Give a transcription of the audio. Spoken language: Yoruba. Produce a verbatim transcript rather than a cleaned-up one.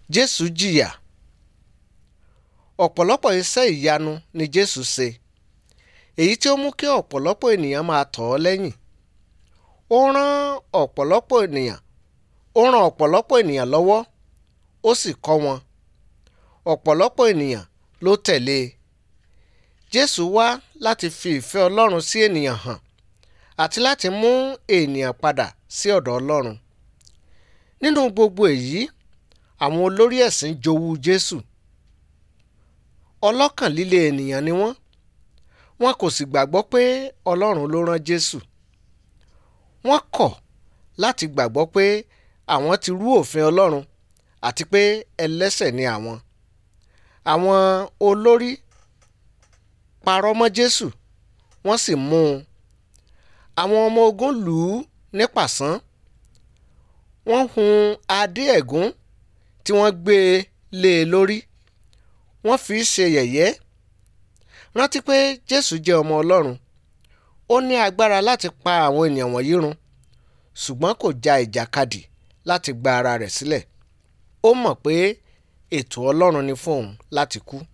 Jésù jìyà. Ọ̀pọ̀lọpọ̀ iṣẹ́ ìyanu ni Jésù ṣe, èyí tí ó mú kí ọ̀pọ̀lọpọ̀ ènìyàn máa tọ̀ ọ́ lẹ́yìn. Ó rán ọ̀pọ̀lọpọ̀ ènìyàn ó ràn ọ̀pọ̀lọpọ̀ ènìyàn lọ́wọ́, ó sì kọ́ wọn. Ọ̀pọ̀lọpọ̀ ènìyàn ló tẹ̀lé e. Jésù wá láti fi ìfẹ́ Ọlọ́run sí ènìyàn hàn àti láti mú ènìyàn padà sí ọ̀dọ̀ Ọlọ́run. Nínú gbogbo èyí, àwọn olórí ẹ̀sìn jowú Jésù. Ọlọ́kàn líle ènìyàn ni wọ́n. Wọn kò sì gbàgbọ́ pé Ọlọ́run ló rán Jésù. Wọ́n kọ̀ láti gbàgbọ́ pé àwọn ti rú òfin Ọlọ́run àti pé ẹlẹ́ṣẹ̀ ni àwọn. Àwọn olórí parọ́ mọ́ Jésù, wọ́n sì mú un. Àwọn ọmọ ogun lù ú ní pàṣán. Wọ́n hun adé ẹ̀gún tí wọ́n gbé e lé e lórí. Wọ́n fi í ṣe yẹ̀yẹ́. Rántí pé Jésù jẹ́ ọmọ Ọlọ́run. Ó ní agbára láti pa àwọn ènìyàn wọ̀nyí run, ṣùgbọ́n kò ja ìjàkadì láti gba ara rẹ̀ sílẹ̀. Ó mọ̀ pé ètò Ọlọ́run ni fún òun láti kú.